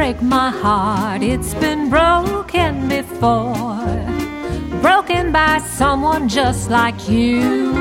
break my heart. It's been broken before, broken by someone just like you.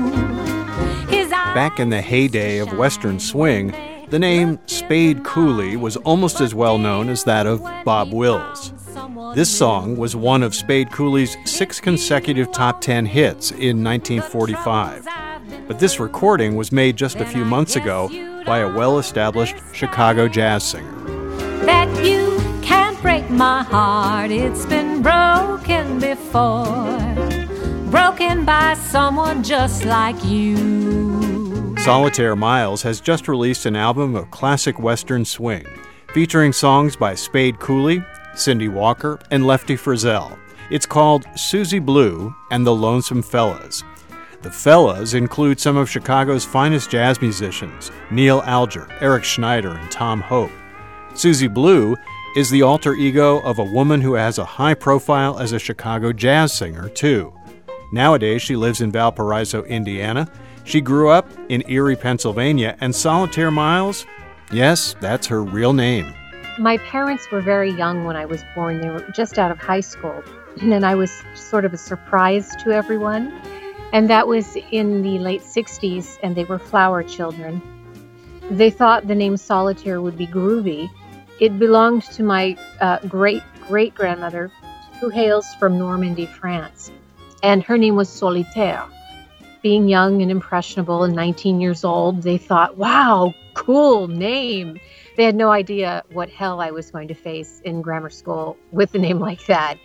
Back in the heyday of Western swing, the name Spade Cooley was almost as well known as that of Bob Wills. This song was one of Spade Cooley's 6 consecutive top 10 hits in 1945. But this recording was made just a few months ago by a well-established Chicago jazz singer. That you can't break my heart, it's been broken before, broken by someone just like you. Solitaire Miles has just released an album of classic Western swing, featuring songs by Spade Cooley, Cindy Walker, and Lefty Frizzell. It's called Susie Blue and the Lonesome Fellas. The Fellas include some of Chicago's finest jazz musicians, Neil Alger, Eric Schneider, and Tom Hope. Susie Blue is the alter ego of a woman who has a high profile as a Chicago jazz singer, too. Nowadays, she lives in Valparaiso, Indiana. She grew up in Erie, Pennsylvania, and Solitaire Miles, yes, that's her real name. My parents were very young when I was born. They were just out of high school, and I was sort of a surprise to everyone. And that was in the late 60s, and they were flower children. They thought the name Solitaire would be groovy. It belonged to my great-great-grandmother, who hails from Normandy, France. And her name was Solitaire. Being young and impressionable and 19 years old, they thought, wow, cool name. They had no idea what hell I was going to face in grammar school with a name like that.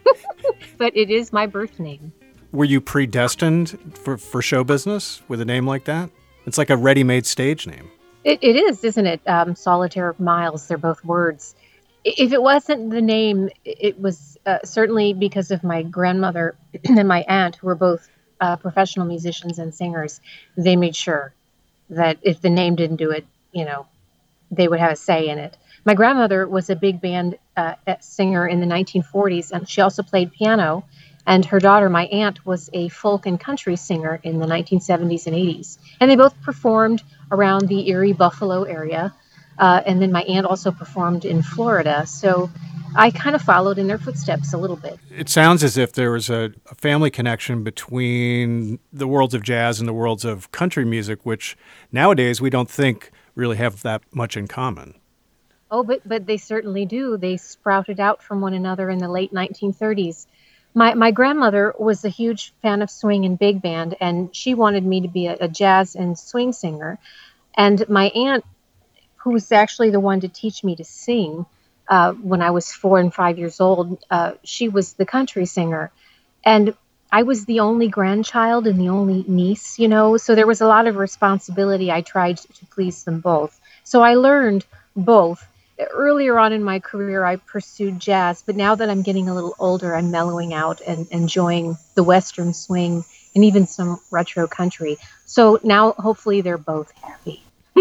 But it is my birth name. Were you predestined for show business with a name like that? It's like a ready-made stage name. It is, isn't it? Solitaire Miles, they're both words. If it wasn't the name, it was certainly because of my grandmother and my aunt, who were both professional musicians and singers. They made sure that if the name didn't do it, they would have a say in it. My grandmother was a big band singer in the 1940s, and she also played piano. And her daughter, my aunt, was a folk and country singer in the 1970s and 80s. And they both performed around the Erie, Buffalo area. And then my aunt also performed in Florida. So I kind of followed in their footsteps a little bit. It sounds as if there was a family connection between the worlds of jazz and the worlds of country music, which nowadays we don't think really have that much in common. Oh, but they certainly do. They sprouted out from one another in the late 1930s. My grandmother was a huge fan of swing and big band, and she wanted me to be a jazz and swing singer. And my aunt, who was actually the one to teach me to sing when I was 4 and 5 years old, she was the country singer. And I was the only grandchild and the only niece, so there was a lot of responsibility. I tried to please them both. So I learned both. Earlier on in my career, I pursued jazz, but now that I'm getting a little older, I'm mellowing out and enjoying the Western swing and even some retro country. So now, hopefully, they're both happy.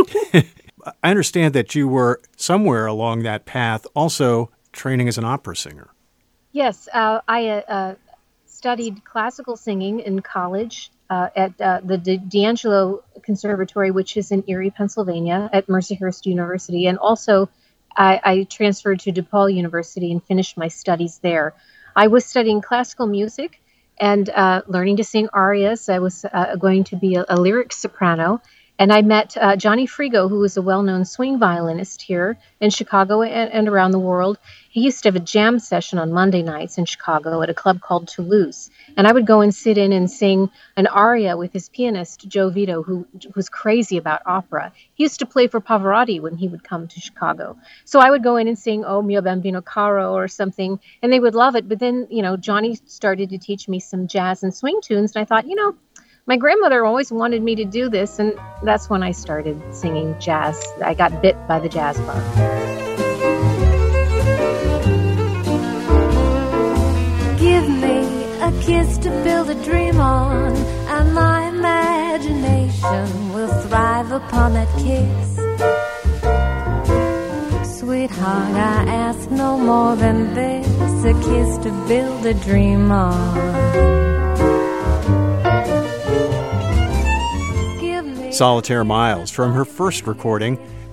I understand that you were somewhere along that path also training as an opera singer. Yes, I studied classical singing in college at the D'Angelo Conservatory, which is in Erie, Pennsylvania, at Mercyhurst University, and also I transferred to DePaul University and finished my studies there. I was studying classical music and learning to sing arias. I was going to be a lyric soprano. And I met Johnny Frigo, who was a well-known swing violinist here in Chicago and around the world. He used to have a jam session on Monday nights in Chicago at a club called Toulouse. And I would go and sit in and sing an aria with his pianist, Joe Vito, who was crazy about opera. He used to play for Pavarotti when he would come to Chicago. So I would go in and sing, Oh Mio Bambino Caro or something, and they would love it. But then, Johnny started to teach me some jazz and swing tunes, and I thought, my grandmother always wanted me to do this, and that's when I started singing jazz. I got bit by the jazz bug. Give me a kiss to build a dream on, and my imagination will thrive upon that kiss. Sweetheart, I ask no more than this, a kiss to build a dream on. Solitaire Miles from her first recording,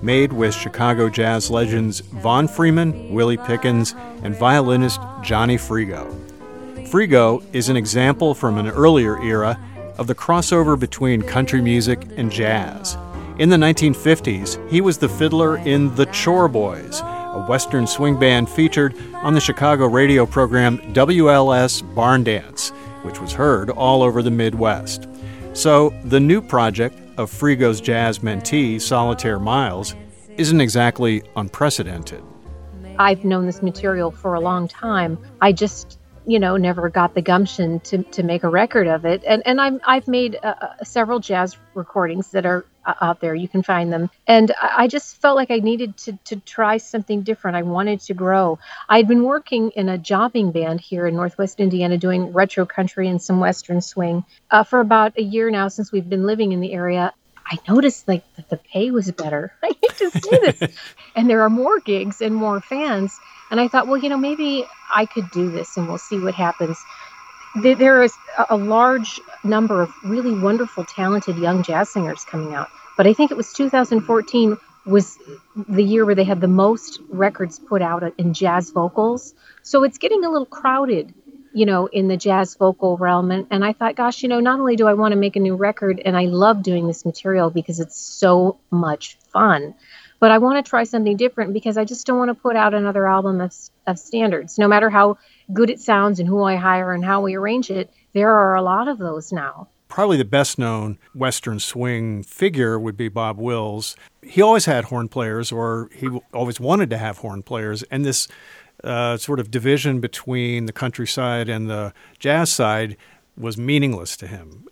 made with Chicago jazz legends Von Freeman, Willie Pickens, and violinist Johnny Frigo. Frigo is an example from an earlier era of the crossover between country music and jazz. In the 1950s, he was the fiddler in The Chore Boys, a Western swing band featured on the Chicago radio program WLS Barn Dance, which was heard all over the Midwest. So the new project of Frigo's jazz mentee, Solitaire Miles, isn't exactly unprecedented. I've known this material for a long time. I just, never got the gumption to make a record of it. And I've made several jazz recordings that are out there. You can find them. And I just felt like I needed to try something different. I wanted to grow. I'd been working in a jobbing band here in Northwest Indiana doing retro country and some Western swing for about a year now since we've been living in the area. I noticed that the pay was better. I hate to say this. And there are more gigs and more fans. And I thought, well, maybe I could do this and we'll see what happens. There is a large number of really wonderful, talented young jazz singers coming out. But I think it was 2014 was the year where they had the most records put out in jazz vocals. So it's getting a little crowded, in the jazz vocal realm. And I thought, gosh, not only do I want to make a new record, and I love doing this material because it's so much fun, but I want to try something different because I just don't want to put out another album of standards. No matter how good it sounds and who I hire and how we arrange it, there are a lot of those now. Probably the best known Western swing figure would be Bob Wills. He always had horn players, or he always wanted to have horn players, and this sort of division between the country side and the jazz side was meaningless to him.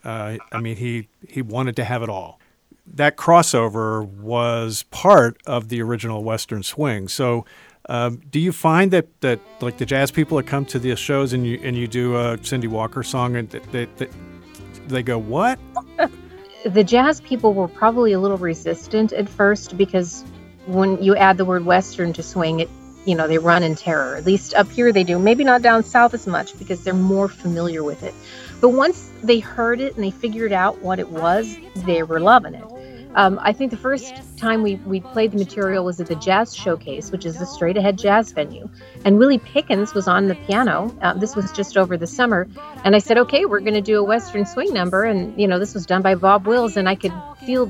He wanted to have it all. That crossover was part of the original Western swing. So do you find that like the jazz people that come to the shows and you do a Cindy Walker song and they go, what? The jazz people were probably a little resistant at first because when you add the word Western to swing, they run in terror. At least up here they do. Maybe not down south as much because they're more familiar with it. But once they heard it and they figured out what it was, they were loving it. I think the first time we played the material was at the Jazz Showcase, which is the straight ahead jazz venue. And Willie Pickens was on the piano. This was just over the summer. And I said, okay, we're going to do a Western swing number. And, this was done by Bob Wills. And I could feel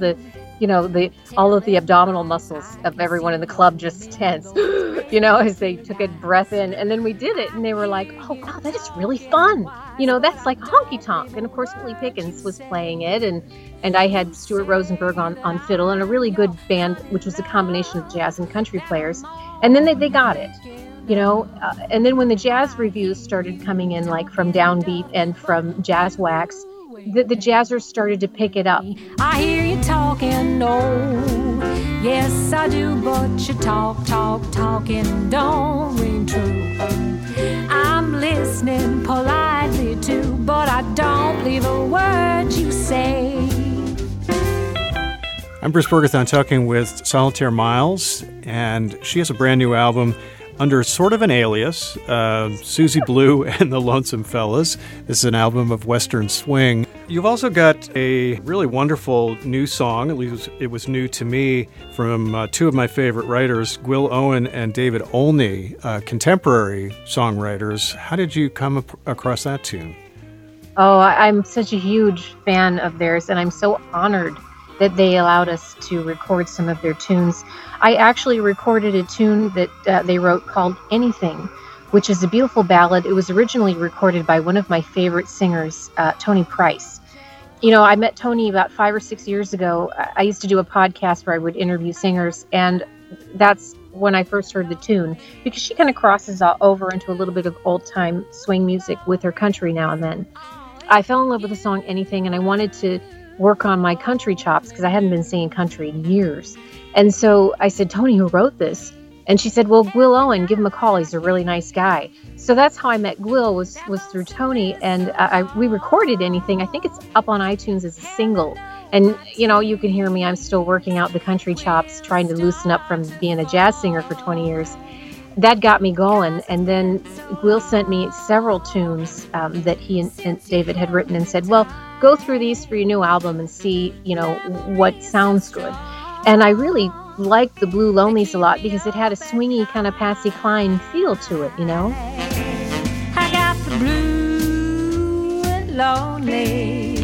all of the abdominal muscles of everyone in the club just tense, as they took a breath in. And then we did it. And they were like, oh, wow, that is really fun. That's like honky tonk. And of course, Willie Pickens was playing it. And I had Stuart Rosenberg on fiddle and a really good band, which was a combination of jazz and country players. And then they got it, and then when the jazz reviews started coming in, like from Downbeat and from Jazz Wax, the jazzers started to pick it up. I hear you talking, no, yes I do, but you talking don't ring true. I'm listening politely too, but I don't believe a word you say. I'm Bruce Bergethon talking with Solitaire Miles, and she has a brand new album under sort of an alias, Susie Blue and the Lonesome Fellas. This is an album of Western swing. You've also got a really wonderful new song, at least it was new to me, from two of my favorite writers, Gwyl Owen and David Olney, contemporary songwriters. How did you come across that tune? Oh, I'm such a huge fan of theirs, and I'm so honored that they allowed us to record some of their tunes. I actually recorded a tune that they wrote called Anything, which is a beautiful ballad. It was originally recorded by one of my favorite singers, Tony Price. I met Tony about 5 or 6 years ago. I used to do a podcast where I would interview singers, and that's when I first heard the tune, because she kind of crosses over into a little bit of old-time swing music with her country now and then. I fell in love with the song Anything, and I wanted to work on my country chops because I hadn't been singing country in years. And so I said, Tony, who wrote this? And she said, well, Gwyl Owen, give him a call. He's a really nice guy. So that's how I met Gwyl, was through Tony. And we recorded Anything. I think it's up on iTunes as a single. And, you can hear me. I'm still working out the country chops, trying to loosen up from being a jazz singer for 20 years. That got me going. And then Gwyl sent me several tunes that he and David had written and said, well, go through these for your new album and see, what sounds good. And I really liked the Blue Lonelies a lot because it had a swingy kind of Patsy Cline feel to it, you know? I got the blue lonelies,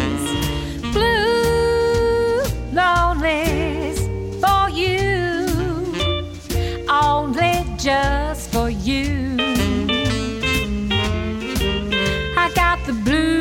blue lonelies for you, only just for you. I got the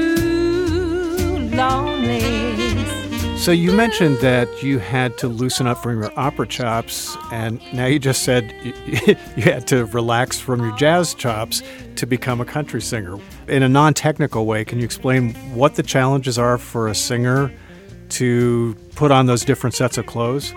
blue lonelies. So you mentioned that you had to loosen up from your opera chops, and now you just said you had to relax from your jazz chops to become a country singer. In a non-technical way, can you explain what the challenges are for a singer to put on those different sets of clothes?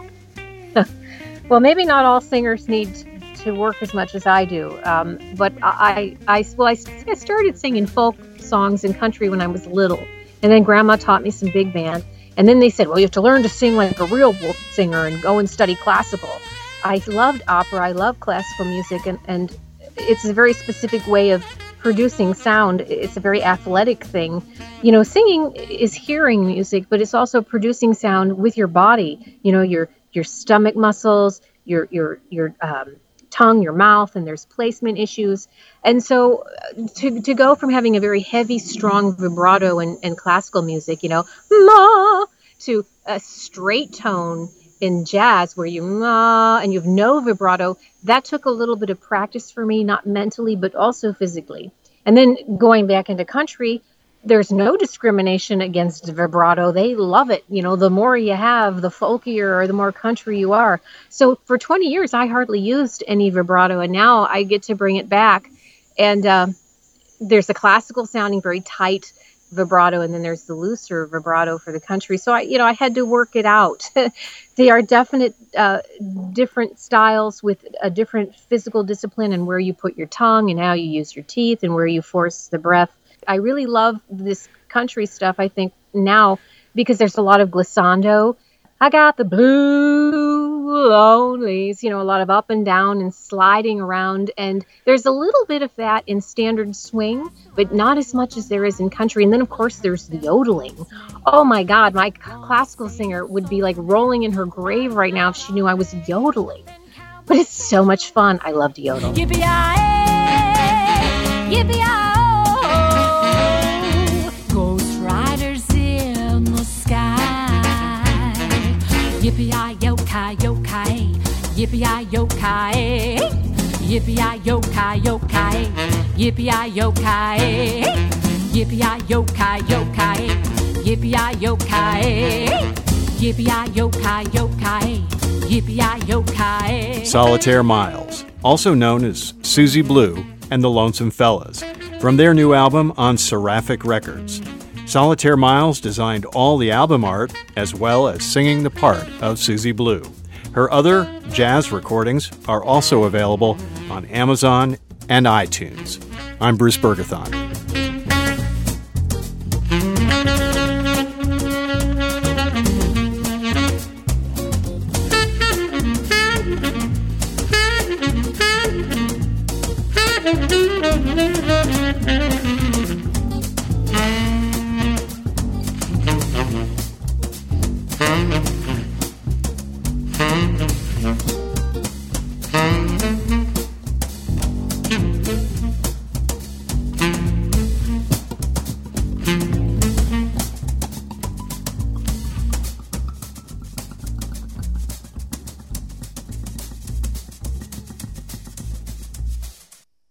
Well, maybe not all singers need to work as much as I do, but I started singing folk songs and country when I was little, and then Grandma taught me some big band. And then they said, well, you have to learn to sing like a real singer and go and study classical. I loved opera. I love classical music. And it's a very specific way of producing sound. It's a very athletic thing. You know, singing is hearing music, but it's also producing sound with your body. You know, your stomach muscles, your tongue, your mouth, and there's placement issues. And so to go from having a very heavy, strong vibrato in classical music, you know, ma, to a straight tone in jazz where you ma and you have no vibrato, that took a little bit of practice for me, not mentally, but also physically. And then going back into country, there's no discrimination against vibrato. They love it. You know, the more you have, the folkier or the more country you are. So for 20 years, I hardly used any vibrato, and now I get to bring it back. And there's a classical sounding, very tight vibrato, and then there's the looser vibrato for the country. So I had to work it out. They are definite different styles with a different physical discipline and where you put your tongue and how you use your teeth and where you force the breath. I really love this country stuff, I think, now because there's a lot of glissando. I got the blue lonelies, you know, a lot of up and down and sliding around. And there's a little bit of that in standard swing, but not as much as there is in country. And then, of course, there's the yodeling. Oh, my God, my classical singer would be like rolling in her grave right now if she knew I was yodeling. But it's so much fun. I love to yodel. Yippee-yi-yi, yippee-yi-yi. Yippee-yi-yo-kai-yo-kai, yippee-yi-yo-kai, yippee-yi-yo-kai-yo-kai, yippee-yi-yo-kai, yippee-yi-yo-kai-yo-kai, yippee-yi-yo-kai, yippee-yi-yo-kai-yo-kai, yippee-yi-yo-kai. Solitaire Miles, also known as Susie Blue and the Lonesome Fellas, from their new album on Seraphic Records. Solitaire Miles designed all the album art as well as singing the part of Susie Blue. Her other jazz recordings are also available on Amazon and iTunes. I'm Bruce Bergathon.